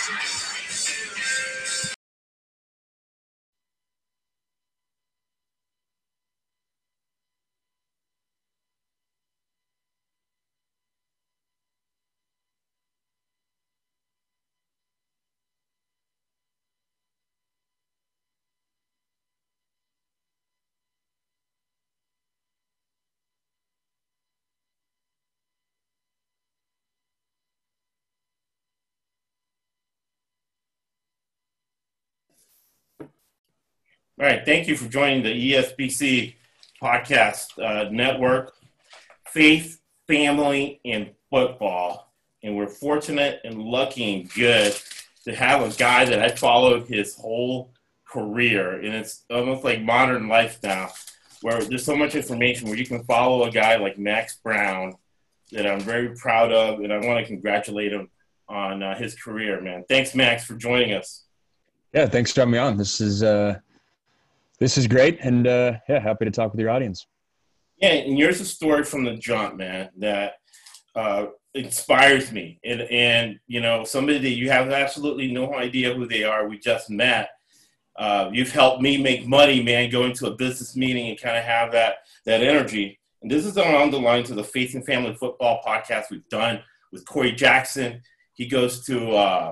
All right, thank you for joining the ESBC podcast network, Faith, Family, and Football. And we're fortunate and lucky and good to have a guy that I followed his whole career. And it's almost like modern life now, where there's so much information where you can follow a guy like Max Brown that I'm very proud of, and I want to congratulate him on his career, man. Thanks, Max, for joining us. Yeah, thanks for having me on. This is great, and happy to talk with your audience. Yeah, and yours is a story from the jump, man, that inspires me. And you know, somebody that you have absolutely no idea who they are. We just met. You've helped me make money, man, go into a business meeting and kind of have that energy. And this is along the lines of the Faith and Family Football podcast we've done with Corey Jackson. He goes to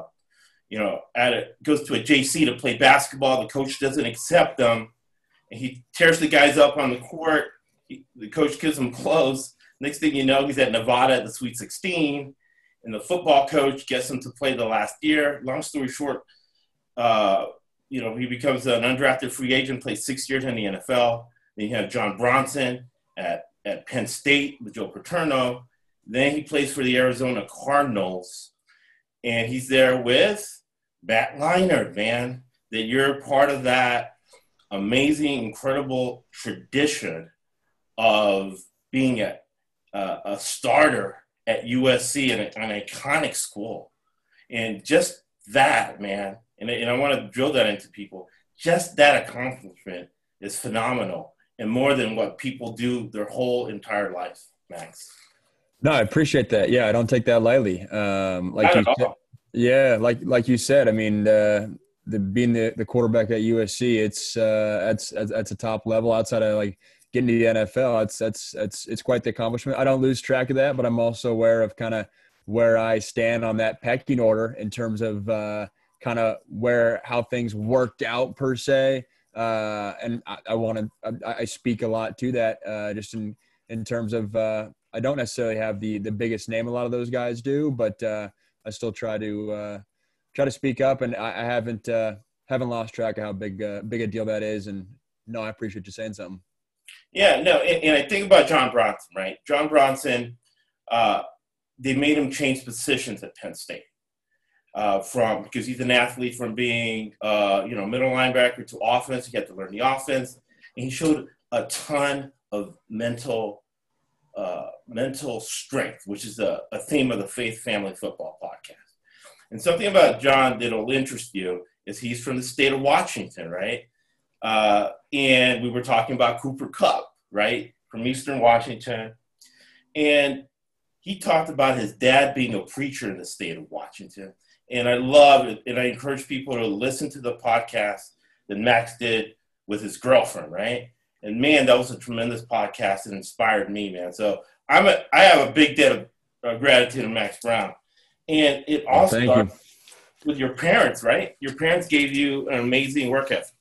goes to a JC to play basketball. The coach doesn't accept him, and he tears the guys up on the court. The coach gives him clothes. Next thing you know, he's at Nevada at the Sweet 16, and the football coach gets him to play the last year. Long story short, he becomes an undrafted free agent, plays 6 years in the NFL. Then you have John Bronson at Penn State with Joe Paterno. Then he plays for the Arizona Cardinals, and he's there with Matt Leinart, man, that you're part of that amazing, incredible tradition of being a starter at USC, an iconic school. And just that, man, and I want to drill that into people, just that accomplishment is phenomenal and more than what people do their whole entire life, Max. No, I appreciate that. Yeah, I don't take that lightly. Like you said, I mean, being the quarterback at USC, that's a top level. Outside of like getting to the NFL, it's quite the accomplishment. I don't lose track of that, but I'm also aware of kind of where I stand on that pecking order in terms of kind of how things worked out per se. And I speak a lot to that just in terms of I don't necessarily have the biggest name a lot of those guys do, but I still try to speak up, and I haven't lost track of how big a deal that is. And no, I appreciate you saying something. Yeah, no, and I think about John Bronson, right? John Bronson, they made him change positions at Penn State because he's an athlete from being middle linebacker to offense. He had to learn the offense, and he showed a ton of mental strength, which is a theme of the Faith Family Football podcast. And something about John that'll interest you is he's from the state of Washington, right? And we were talking about Cooper Kupp, right, from Eastern Washington. And he talked about his dad being a preacher in the state of Washington. And I love it, and I encourage people to listen to the podcast that Max did with his girlfriend, right? And, man, that was a tremendous podcast and inspired me, man. So I have a big debt of gratitude to Max Brown. And it all starts with your parents, right? Your parents gave you an amazing work ethic.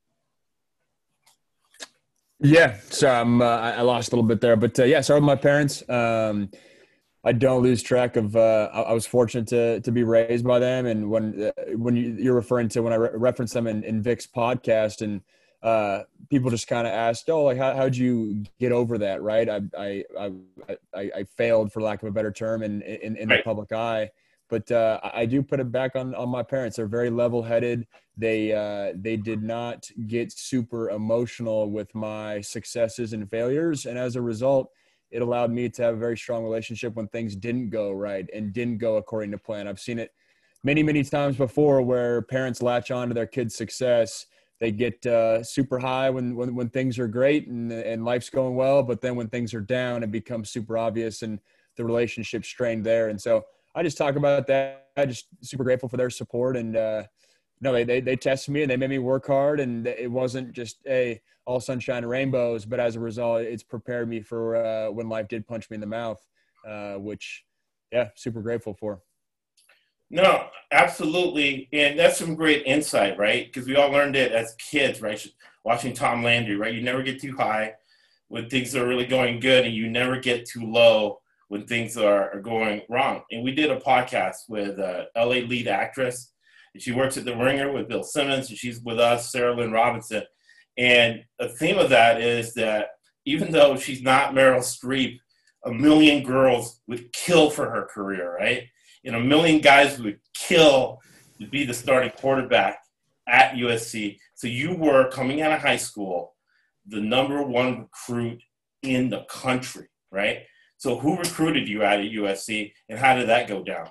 Yeah, so I lost a little bit there. But, started with my parents. I don't lose track of I was fortunate to be raised by them. And when you're referring to when I referenced them in Vic's podcast, and people just kind of asked, oh, like how'd you get over that, right? I failed, for lack of a better term, in the public eye. But I do put it back on my parents. They're very level-headed. They did not get super emotional with my successes and failures, and as a result, it allowed me to have a very strong relationship when things didn't go right and didn't go according to plan. I've seen it many, many times before where parents latch on to their kids' success. They get super high when things are great and life's going well, but then when things are down, it becomes super obvious and the relationship's strained there. And so I just talk about that. I'm just super grateful for their support. And no, they tested me and they made me work hard. And it wasn't just all sunshine and rainbows, but as a result, it's prepared me for when life did punch me in the mouth, which, yeah, super grateful for. No, absolutely. And that's some great insight, right? Because we all learned it as kids, right? Watching Tom Landry, right? You never get too high when things are really going good, and you never get too low when things are going wrong. And we did a podcast with LA lead actress, and she works at The Ringer with Bill Simmons, and she's with us, Sarah Lynn Robinson. And the theme of that is that even though she's not Meryl Streep, a million girls would kill for her career, right? And a million guys would kill to be the starting quarterback at USC. So you were, coming out of high school, the number one recruit in the country, right? So who recruited you out at USC, and how did that go down?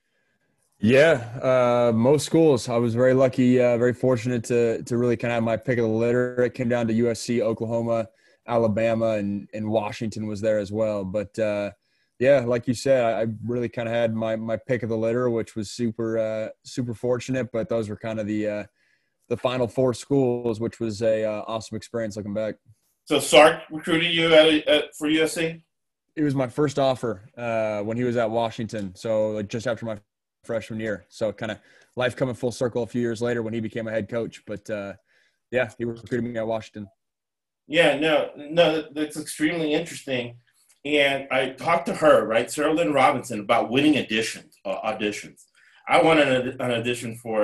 Yeah, most schools. I was very lucky, very fortunate to really kind of have my pick of the litter. It came down to USC, Oklahoma, Alabama, and Washington was there as well. But yeah, like you said, I really kind of had my pick of the litter, which was super fortunate. But those were kind of the Final Four schools, which was a awesome experience looking back. So Sark recruited you for USC? It was my first offer when he was at Washington, so like just after my freshman year. So kind of life coming full circle a few years later when he became a head coach. But yeah, he recruited me at Washington. Yeah, no, that's extremely interesting. And I talked to her, right, Sarah Lynn Robinson, about winning auditions. I wanted an audition for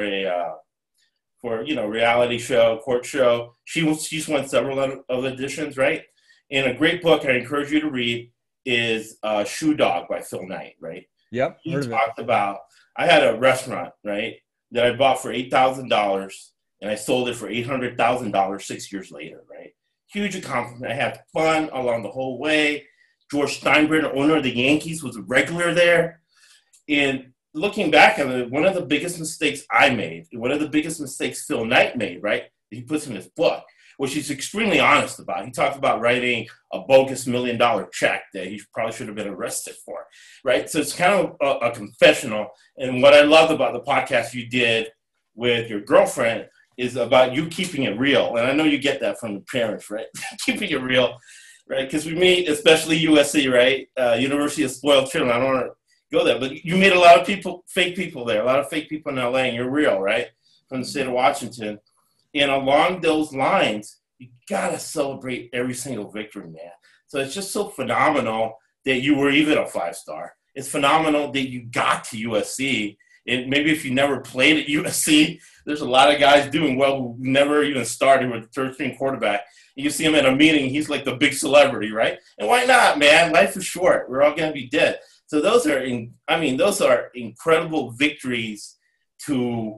reality show, court show. She's won several of auditions, right? And a great book I encourage you to read is Shoe Dog by Phil Knight, right? Yep. He talked about, I had a restaurant, right, that I bought for $8,000 and I sold it for $800,000 6 years later, right? Huge accomplishment. I had fun along the whole way. George Steinbrenner, owner of the Yankees, was a regular there. And looking back at it, one of the biggest mistakes I made, one of the biggest mistakes Phil Knight made, right, that he puts in his book, which he's extremely honest about. He talked about writing a bogus $1 million check that he probably should have been arrested for, right? So it's kind of a confessional. And what I loved about the podcast you did with your girlfriend is about you keeping it real. And I know you get that from your parents, right? Keeping it real, right? Because we meet, especially USC, right? University of Spoiled Children. I don't want to go there, but you meet a lot of people, fake people there, a lot of fake people in LA, and you're real, right? From the state of Washington. And along those lines, you got to celebrate every single victory, man. So it's just so phenomenal that you were even a 5-star. It's phenomenal that you got to USC. And maybe if you never played at USC, there's a lot of guys doing well who never even started with the third-string quarterback. You see him at a meeting, he's like the big celebrity, right? And why not, man? Life is short. We're all going to be dead. So those are incredible victories to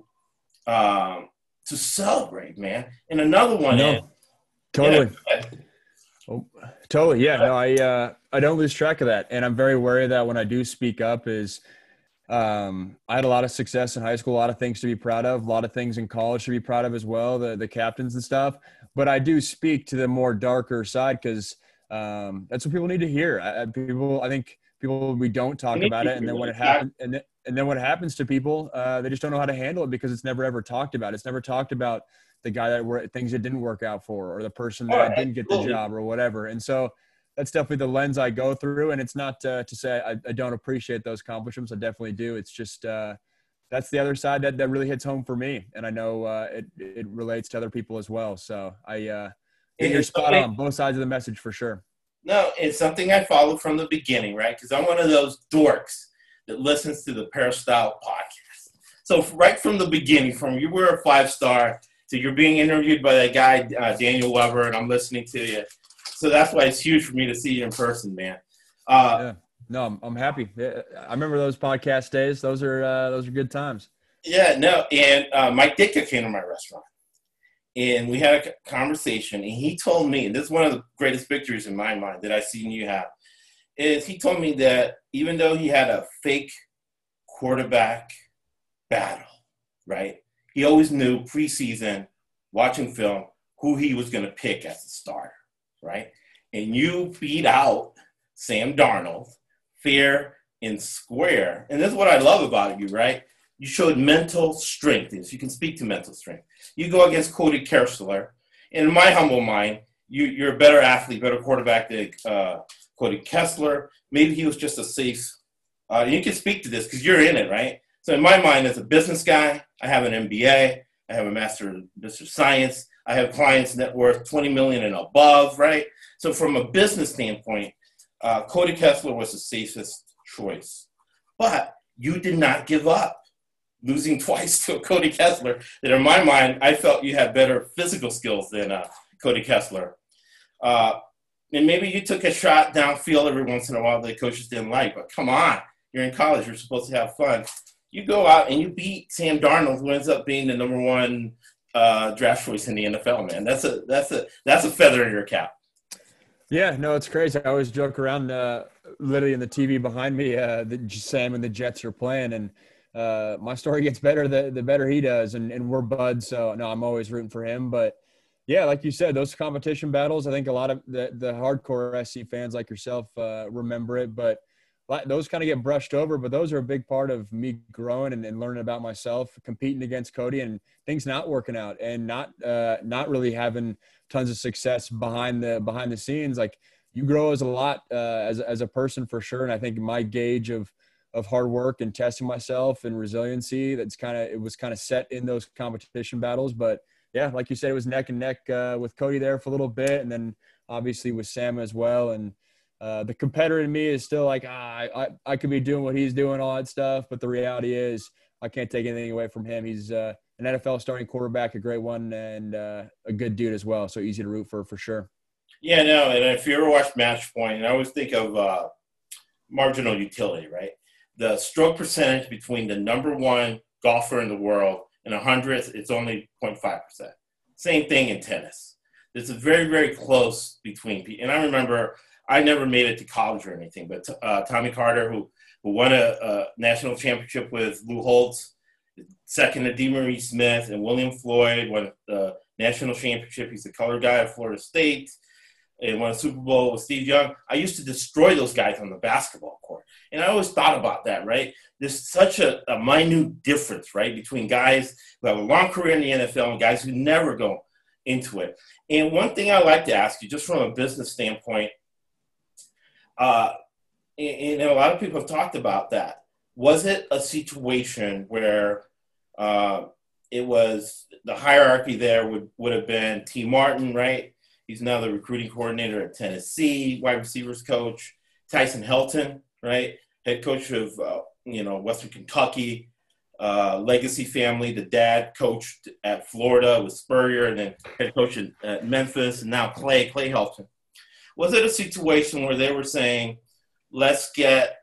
celebrate, man. And another one is totally. Yeah, totally. Yeah. No, I don't lose track of that. And I'm very wary of that when I do speak up is I had a lot of success in high school, a lot of things to be proud of, a lot of things in college to be proud of as well, the captains and stuff. But I do speak to the more darker side because that's what people need to hear. I think people, we don't talk about it. And then when it happens, and then what happens to people, they just don't know how to handle it because it's never ever talked about. It's never talked about the guy that things that didn't work out for, or the person that didn't get the job or whatever. And so that's definitely the lens I go through. And it's not to say I don't appreciate those accomplishments. I definitely do. It's just that's the other side that really hits home for me. And I know it relates to other people as well. So you're spot on both sides of the message for sure. No, it's something I followed from the beginning, right? Because I'm one of those dorks that listens to the Peristyle podcast. So right from the beginning, from you were a 5-star to you're being interviewed by that guy, Daniel Weber, and I'm listening to you. So that's why it's huge for me to see you in person, man. Yeah. No, I'm happy. I remember those podcast days. Those are good times. Yeah, no. And Mike Ditka came to my restaurant. And we had a conversation, and he told me, and this is one of the greatest victories in my mind that I've seen you have, is he told me that even though he had a fake quarterback battle, right, he always knew preseason, watching film, who he was going to pick as a starter, right? And you beat out Sam Darnold fair in square. And this is what I love about you, right? You showed mental strength. If you can speak to mental strength. You go against Cody Kessler. And in my humble mind, you're a better athlete, better quarterback than Cody Kessler. Maybe he was just a safe. You can speak to this because you're in it, right? So in my mind, as a business guy, I have an MBA. I have a Master of Business Science. I have clients net worth $20 million and above, right? So from a business standpoint, Cody Kessler was the safest choice. But you did not give up, losing twice to Cody Kessler. That in my mind, I felt you had better physical skills than Cody Kessler. And maybe you took a shot downfield every once in a while that the coaches didn't like. But come on, you're in college. You're supposed to have fun. You go out and you beat Sam Darnold, who ends up being the number one draft choice in the NFL, man. That's a feather in your cap. Yeah, no, it's crazy. I always joke around, literally in the TV behind me, that Sam and the Jets are playing, and my story gets better the better he does, and we're buds. So no, I'm always rooting for him. But yeah, like you said, those competition battles, I think a lot of the hardcore SC fans like yourself remember it, but those kind of get brushed over. But those are a big part of me growing and learning about myself, competing against Cody and things not working out and not really having tons of success behind the scenes. Like, you grow as a person for sure. And I think my gauge of hard work and testing myself and resiliency, it was kind of set in those competition battles. But yeah, like you said, it was neck and neck with Cody there for a little bit, and then obviously with Sam as well. And the competitor in me is still like, I could be doing what he's doing, all that stuff. But the reality is, I can't take anything away from him. He's an NFL starting quarterback, a great one, and a good dude as well. So easy to root for sure. Yeah, no, and if you ever watch Match Point, I always think of marginal utility, right? The stroke percentage between the number one golfer in the world and 100th, it's only 0.5%. Same thing in tennis. It's very, very close between people. And I remember I never made it to college or anything, but Tommy Carter, who won a national championship with Lou Holtz, second to DeMarie Smith, and William Floyd won the national championship. He's the color guy at Florida State, and won a Super Bowl with Steve Young. I used to destroy those guys on the basketball court. And I always thought about that, right? There's such a minute difference, right, between guys who have a long career in the NFL and guys who never go into it. And one thing I like to ask you, just from a business standpoint, and a lot of people have talked about that. Was it a situation where it was the hierarchy there would have been T. Martin, right? He's now the recruiting coordinator at Tennessee, wide receivers coach. Tyson Helton, right? Head coach of, Western Kentucky, legacy family. The dad coached at Florida with Spurrier, and then head coach at Memphis, and now Clay Helton. Was it a situation where they were saying, let's get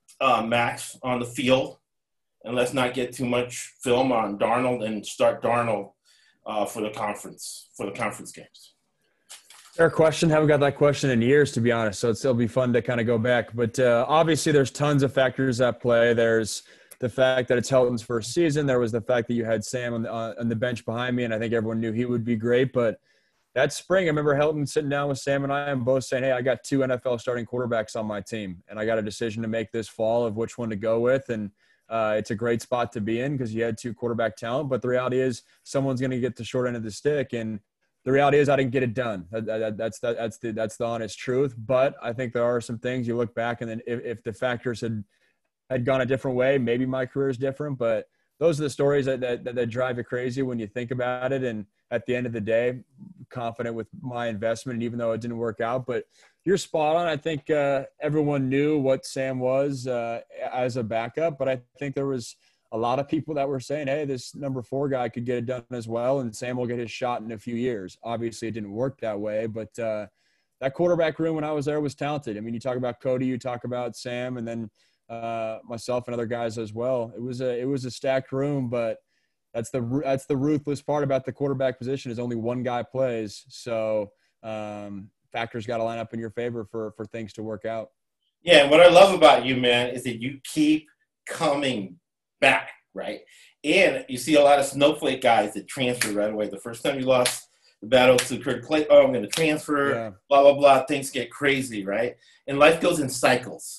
Max on the field and let's not get too much film on Darnold and start Darnold for the conference games? Fair question. Haven't got that question in years, to be honest. So it'll be fun to kind of go back. But obviously there's tons of factors at play. There's the fact that it's Helton's first season. There was the fact that you had Sam on the bench behind me, and I think everyone knew he would be great. But that spring, I remember Helton sitting down with Sam and I and both saying, hey, I got 2 NFL starting quarterbacks on my team, and I got a decision to make this fall of which one to go with. And it's a great spot to be in because you had 2 quarterback talent. But the reality is someone's going to get the short end of the stick. And the reality is I didn't get it done. That's the honest truth. But I think there are some things you look back, and then if the factors had gone a different way, maybe my career is different. But those are the stories that drive you crazy when you think about it. And at the end of the day, confident with my investment, and even though it didn't work out. But you're spot on. I think everyone knew what Sam was as a backup, but I think there was a lot of people that were saying, hey, this number 4 guy could get it done as well, and Sam will get his shot in a few years. Obviously, it didn't work that way, but that quarterback room when I was there was talented. I mean, you talk about Cody, you talk about Sam, and then myself and other guys as well. It was a stacked room, but that's the ruthless part about the quarterback position is only one guy plays. So factors got to line up in your favor for things to work out. Yeah, what I love about you, man, is that you keep coming back, right? And you see a lot of snowflake guys that transfer right away. The first time you lost the battle to Kurt Clay, I'm going to transfer, blah, blah, blah. Things get crazy, right? And life goes in cycles.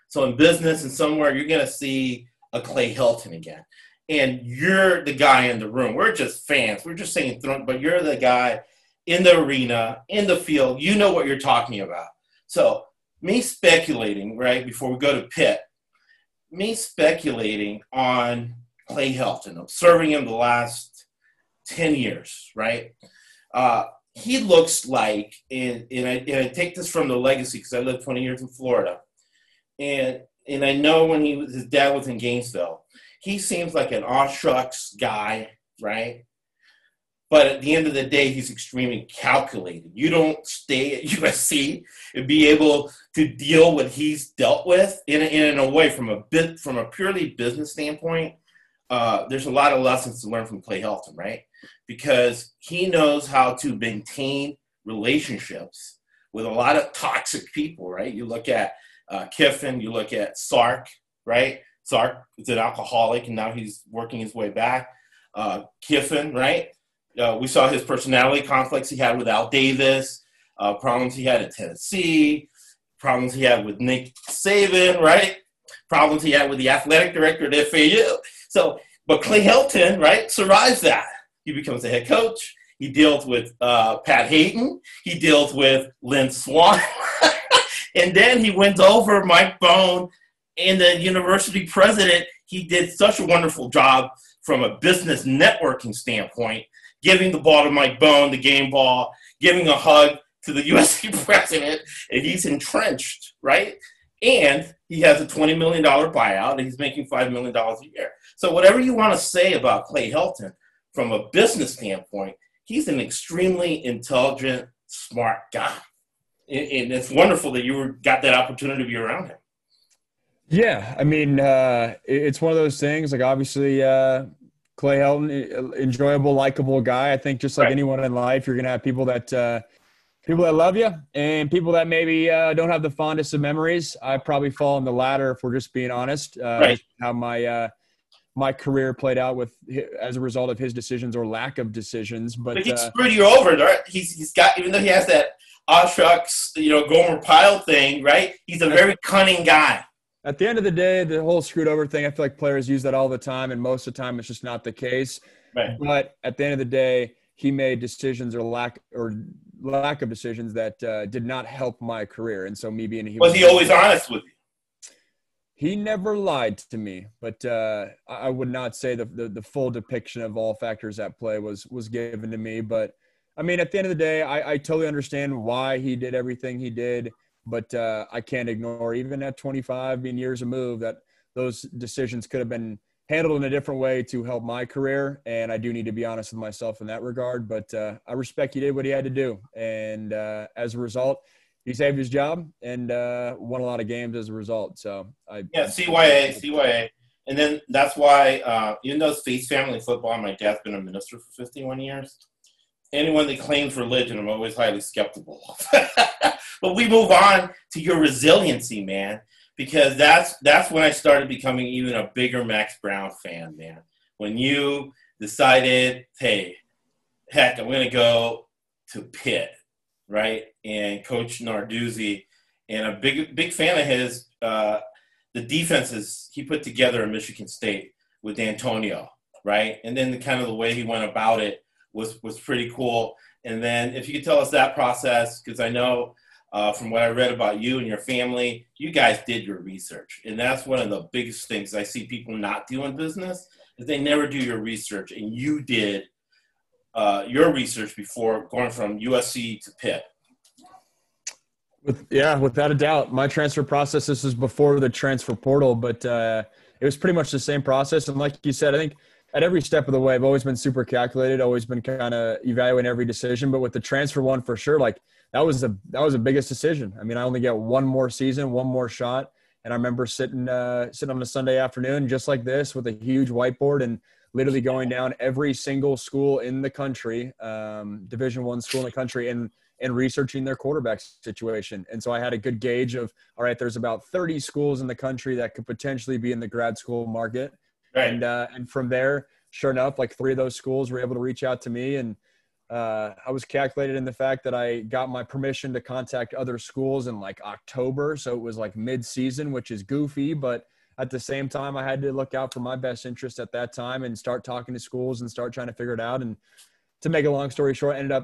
So in business and somewhere, you're going to see a Clay Helton again. And you're the guy in the room. We're just fans. We're just saying, but you're the guy in the arena, in the field. You know what you're talking about. So me speculating, right, before we go to Pitt, me speculating on Clay Helton, observing him the last 10 years, right? He looks like, and I take this from the legacy because I lived 20 years in Florida, and I know when his dad was in Gainesville, he seems like an aw shucks guy, right? But at the end of the day, he's extremely calculated. You don't stay at USC and be able to deal what he's dealt with in a way from a purely business standpoint. There's a lot of lessons to learn from Clay Helton, right? Because he knows how to maintain relationships with a lot of toxic people, right? You look at Kiffin, you look at Sark, right? Sark is an alcoholic, and now he's working his way back. Kiffin, right? We saw his personality conflicts he had with Al Davis, problems he had at Tennessee, problems he had with Nick Saban, right? Problems he had with the athletic director at FAU. So, but Clay Helton, right, survives that. He becomes the head coach. He deals with Pat Hayden. He deals with Lynn Swann. And then he wins over Mike Bohn and the university president. He did such a wonderful job from a business networking standpoint, giving the ball to Mike Bohn, the game ball, giving a hug to the USC president, and he's entrenched, right? And he has a $20 million buyout, and he's making $5 million a year. So whatever you want to say about Clay Helton, from a business standpoint, he's an extremely intelligent, smart guy. And it's wonderful that you got that opportunity to be around him. Yeah, I mean, it's one of those things. Like, obviously, Clay Helton, enjoyable, likable guy. I think just like anyone in life, you're going to have people that love you and people that maybe don't have the fondest of memories. I probably fall in the latter, if we're just being honest. How my career played out as a result of his decisions or lack of decisions. But he screwed you over, right? He's got, even though he has that shucks, Gomer Pyle thing, right? He's a very cunning guy. At the end of the day, the whole screwed over thing, I feel like players use that all the time, and most of the time it's just not the case. Right. But at the end of the day, he made decisions or lack of decisions that did not help my career. And so me being was he always honest with you? He never lied to me, but I would not say the full depiction of all factors at play was given to me. But I mean, at the end of the day, I totally understand why he did everything he did. But I can't ignore, even at 25, being years removed, that those decisions could have been handled in a different way to help my career. And I do need to be honest with myself in that regard. But I respect he did what he had to do. And as a result, he saved his job and won a lot of games as a result. So CYA. And then that's why, even though it's Faith family football, my dad's been a minister for 51 years. Anyone that claims religion, I'm always highly skeptical. But we move on to your resiliency, man, because that's when I started becoming even a bigger Max Brown fan, man. When you decided, hey, heck, I'm going to go to Pitt, right? And Coach Narduzzi, and a big fan of his, the defenses he put together in Michigan State with D'Antonio, right? And then the way he went about it was pretty cool. And then if you could tell us that process, because I know from what I read about you and your family, you guys did your research. And that's one of the biggest things I see people not do in business, is they never do your research. And you did your research before going from USC to Pitt. Without a doubt. My transfer process, this is before the transfer portal, but it was pretty much the same process. And like you said, I think at every step of the way, I've always been super calculated, always been kind of evaluating every decision. But with the transfer one, for sure, like that was the biggest decision. I mean, I only get one more season, one more shot. And I remember sitting on a Sunday afternoon just like this with a huge whiteboard and literally going down every single school in the country, Division I school in the country, and researching their quarterback situation. And so I had a good gauge of, all right, there's about 30 schools in the country that could potentially be in the grad school market. Right. And from there, sure enough, like 3 of those schools were able to reach out to me. And I was calculated in the fact that I got my permission to contact other schools in like October. So it was like mid-season, which is goofy, but at the same time, I had to look out for my best interest at that time and start talking to schools and start trying to figure it out. And to make a long story short, I ended up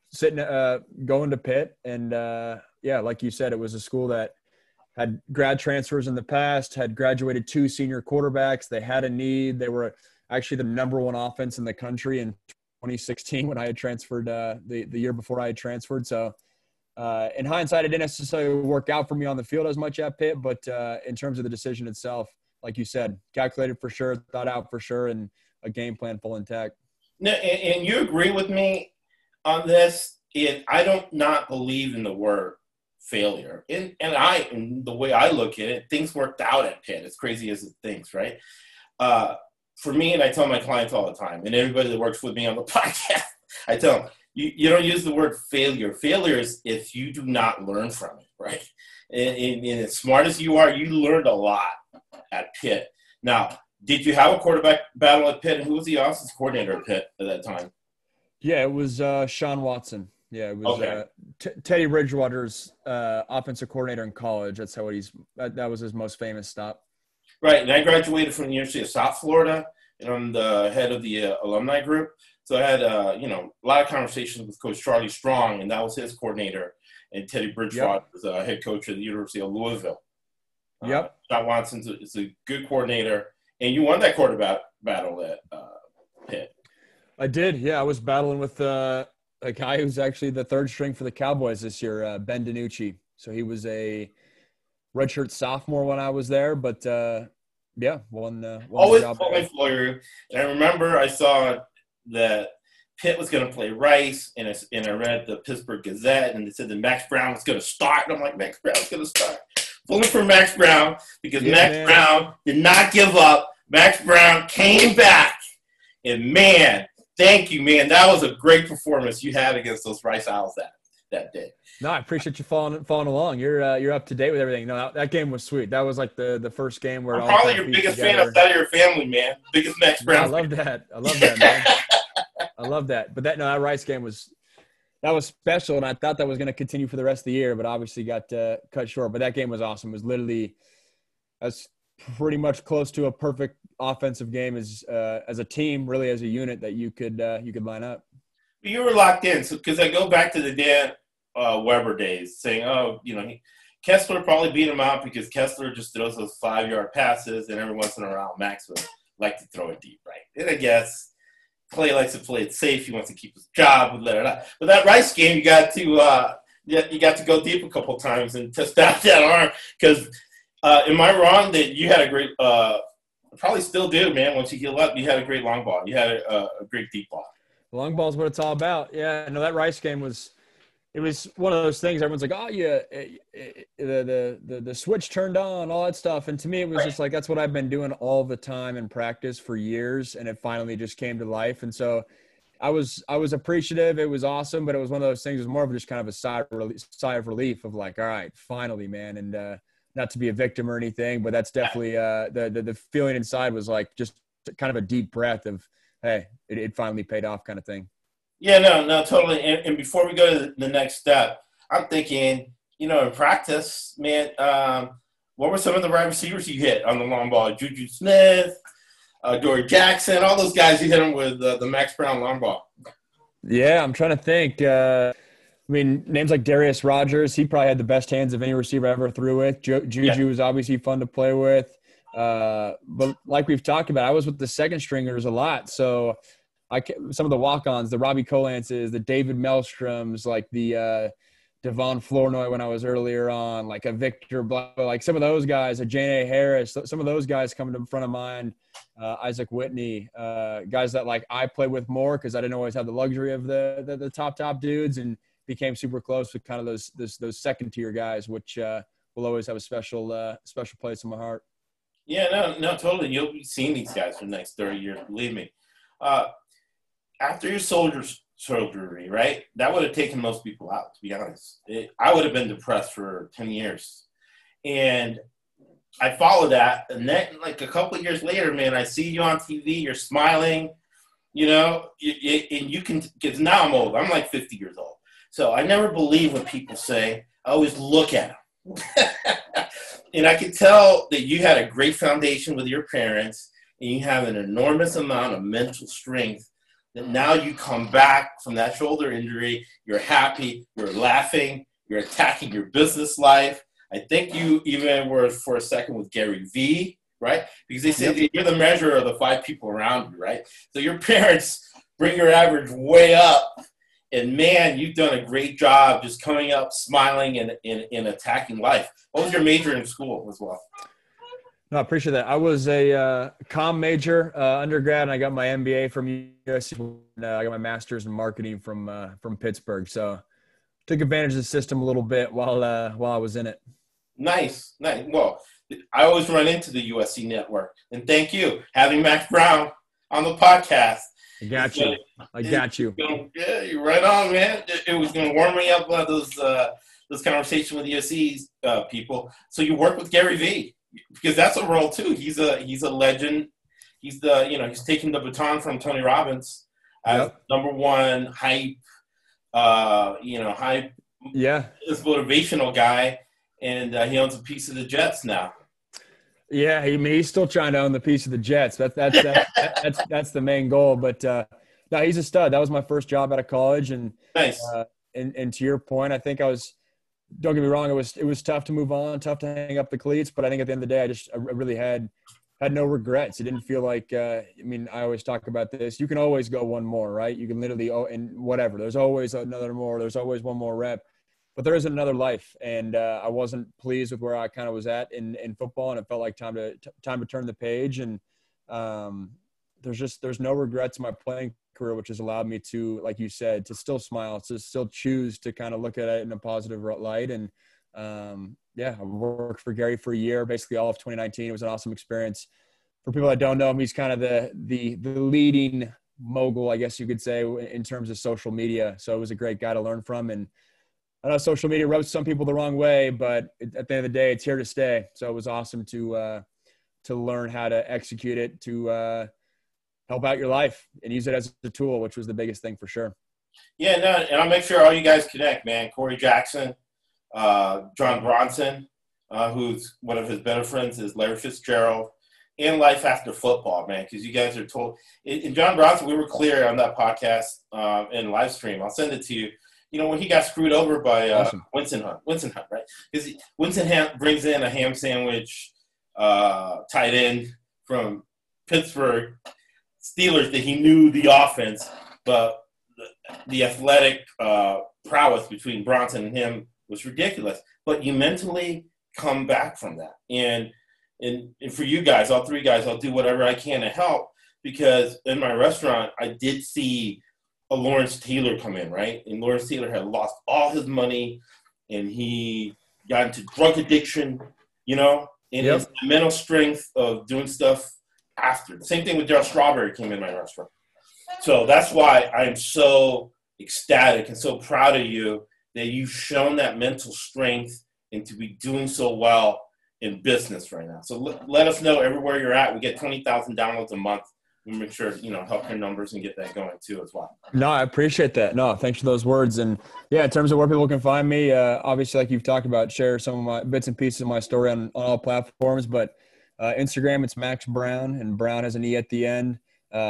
going to Pitt. And yeah, like you said, it was a school that had grad transfers in the past, had graduated 2 senior quarterbacks. They had a need. They were actually the number 1 offense in the country in 2016 when I had transferred the year before I had transferred. So in hindsight, it didn't necessarily work out for me on the field as much at Pitt, but in terms of the decision itself, like you said, calculated for sure, thought out for sure, and a game plan full intact. No, and you agree with me on this. I don't not believe in the word failure. And the way I look at it, things worked out at Pitt, as crazy as it thinks, right? For me, and I tell my clients all the time, and everybody that works with me on the podcast, I tell them, you don't use the word failure. Failure is if you do not learn from it, right? And as smart as you are, you learned a lot at Pitt. Now, did you have a quarterback battle at Pitt? And who was the offensive coordinator at Pitt at that time? Yeah, it was Sean Watson. Yeah, it was okay. Teddy Bridgewater's offensive coordinator in college. That's how that was his most famous stop. Right, and I graduated from the University of South Florida, and I'm the head of the alumni group. So I had, a lot of conversations with Coach Charlie Strong, and that was his coordinator, and Teddy Bridgewater was a head coach at the University of Louisville. Yep. John Watson is a good coordinator, and you won that quarterback battle at Pitt. I did, yeah. I was battling with a guy who's actually the 3rd string for the Cowboys this year, Ben DiNucci. So he was a redshirt sophomore when I was there, but yeah, won always the job. Pulling for you. And I remember I saw that Pitt was going to play Rice, and I read the Pittsburgh Gazette, and they said that Max Brown was going to start. And I'm like, Max Brown's going to start. Pulling for Max Brown because Brown did not give up. Max Brown came back, and man, thank you, man. That was a great performance you had against those Rice Owls that day. No, I appreciate you following along. You're up to date with everything. No, that game was sweet. That was like the first game where I'm probably your biggest fan outside of your family, man. Biggest Max Brown. I love that. Man. I love that. But that Rice game was special, and I thought that was going to continue for the rest of the year, but obviously got cut short. But that game was awesome. It was literally as pretty much close to a perfect offensive game as a team, really as a unit that you could line up. You were locked in, so because I go back to the Dan Weber days, saying, Kessler probably beat him out because Kessler just throws those 5-yard passes, and every once in a while Max would like to throw it deep, right? And I guess Clay likes to play it safe. He wants to keep his job and let it out. But that Rice game, you got to go deep a couple times and test out that arm. Because am I wrong that you had a great probably still do, man? Once you heal up, you had a great long ball. You had a great deep ball. Long ball is what it's all about. Yeah, no, that Rice game was one of those things. Everyone's like, oh yeah, the switch turned on, all that stuff. And to me, it was just like, that's what I've been doing all the time in practice for years. And it finally just came to life. And so I was appreciative. It was awesome, but it was one of those things. It was more of just kind of a sigh of relief of like, all right, finally, man. And not to be a victim or anything, but that's definitely the feeling inside was like just kind of a deep breath of, hey, it finally paid off kind of thing. Yeah, no, totally. And before we go to the next step, I'm thinking, in practice, man, what were some of the wide receivers you hit on the long ball? Juju Smith, Dory Jackson, all those guys you hit them with the Max Brown long ball. Yeah, I'm trying to think. Names like Darius Rogers, he probably had the best hands of any receiver I ever threw with. Juju was obviously fun to play with. But like we've talked about, I was with the second stringers a lot. So some of the walk-ons, the Robbie Colances, the David Melstroms, like the Devon Flournoy when I was earlier on, like a Victor Black, like some of those guys, a Jane A. Harris, some of those guys coming to front of mind, Isaac Whitney, guys that like I play with more because I didn't always have the luxury of the top dudes, and became super close with kind of those second tier guys, which will always have a special place in my heart. Yeah, no, totally. You'll be seeing these guys for the next 30 years, believe me. After your surgery, right, that would have taken most people out, to be honest. I would have been depressed for 10 years. And I followed that. And then, like, a couple of years later, man, I see you on TV. You're smiling. And you can, because now I'm old. I'm like 50 years old. So I never believe what people say. I always look at them. And I can tell that you had a great foundation with your parents, and you have an enormous amount of mental strength that now you come back from that shoulder injury. You're happy, you're laughing, you're attacking your business life. I think you even were for a second with Gary Vee, right? Because they say that you're the measure of the 5 people around you, right? So your parents bring your average way up. And man, you've done a great job just coming up, smiling, and attacking life. What was your major in school as well? No, I appreciate that. I was a comm major undergrad, and I got my MBA from USC. I got my master's in marketing from Pittsburgh. So took advantage of the system a little bit while I was in it. Nice. Well, I always run into the USC network, and thank you having Max Brown on the podcast. I got you. Yeah, you're right on, man. It was going to warm me up those conversations with USC people. So you work with Gary Vee, because that's a role too. He's a legend. He's he's taking the baton from Tony Robbins as number one hype. Hype. Yeah, this motivational guy, and he owns a piece of the Jets now. Yeah, he's still trying to own the piece of the Jets. That's the main goal. But no, he's a stud. That was my first job out of college, and nice. And to your point, I think I was. Don't get me wrong. It was tough to move on, tough to hang up the cleats. But I think at the end of the day, I really had no regrets. It didn't feel like. I always talk about this. You can always go one more, right? You can literally and whatever. There's always another more. There's always one more rep. But there is another life, and I wasn't pleased with where I kind of was at in football, and it felt like time to turn the page. And there's no regrets in my playing career, which has allowed me to, like you said, to still smile, to still choose to kind of look at it in a positive light. And I worked for Gary for a year, basically all of 2019. It was an awesome experience. For people that don't know him, he's kind of the leading mogul, I guess you could say, in terms of social media. So it was a great guy to learn from. And I know social media rubs some people the wrong way, but at the end of the day, it's here to stay. So it was awesome to learn how to execute it, to help out your life and use it as a tool, which was the biggest thing for sure. Yeah, no, and I'll make sure all you guys connect, man. Corey Jackson, John Bronson, who's one of his better friends is Larry Fitzgerald, and Life After Football, man, because you guys are told. And John Bronson, we were clear on that podcast and live stream. I'll send it to you. When he got screwed over by awesome. Winston Hunt, right? Because Winston Hunt brings in a ham sandwich tight end from Pittsburgh Steelers that he knew the offense, but the athletic prowess between Bronson and him was ridiculous. But you mentally come back from that. And for you guys, all 3 guys, I'll do whatever I can to help, because in my restaurant, I did see a Lawrence Taylor come in, right? And Lawrence Taylor had lost all his money, and he got into drug addiction, and his mental strength of doing stuff after. The same thing with Darryl Strawberry came in my restaurant. So that's why I'm so ecstatic and so proud of you that you've shown that mental strength and to be doing so well in business right now. So let us know everywhere you're at. We get 20,000 downloads a month. We'll make sure, help your numbers and get that going too as well. No, I appreciate that. No, thanks for those words. And yeah, in terms of where people can find me, obviously, like you've talked about, share some of my bits and pieces of my story on all platforms, but Instagram, it's Max Brown, and Brown has an E at the end.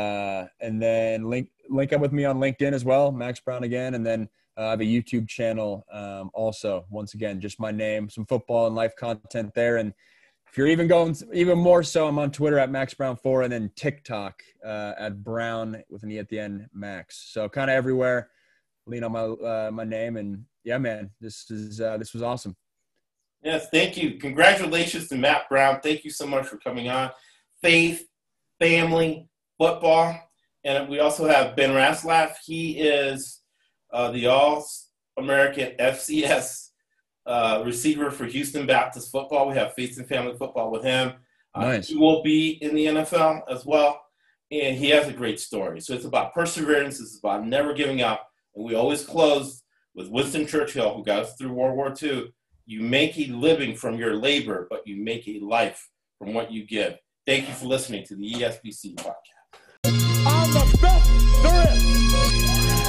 And then link up with me on LinkedIn as well, Max Brown again. And then I have a YouTube channel also, once again, just my name, some football and life content there. And if you're even going even more so, I'm on Twitter at MaxBrown4, and then TikTok at Brown with an E at the end, Max. So kind of everywhere, lean on my name. And yeah, man, this was awesome. Yes, thank you. Congratulations to Matt Brown. Thank you so much for coming on. Faith, family, football. And we also have Ben Raslaf. He is the All-American FCS receiver for Houston Baptist football. We have Faith and Family football with him. Nice. He will be in the NFL as well. And he has a great story. So it's about perseverance. It's about never giving up. And we always close with Winston Churchill, who got us through World War II. You make a living from your labor, but you make a life from what you give. Thank you for listening to the ESBC podcast.